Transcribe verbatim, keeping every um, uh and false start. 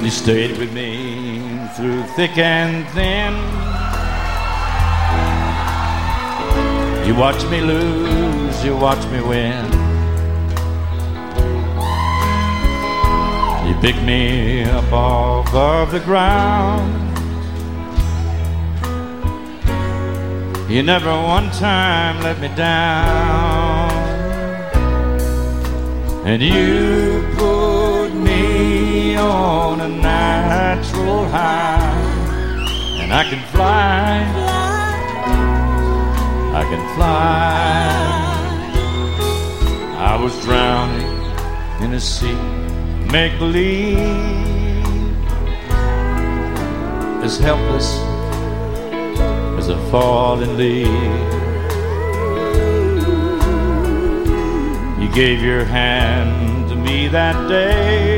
You stayed with me through thick and thin. You watched me lose, you watched me win. You picked me up off of the ground. You never one time let me down. And you put me on a natural high. And I can fly, I can fly. I was drowning in a sea make-believe, as helpless as a falling leaf. You gave your hand to me that day.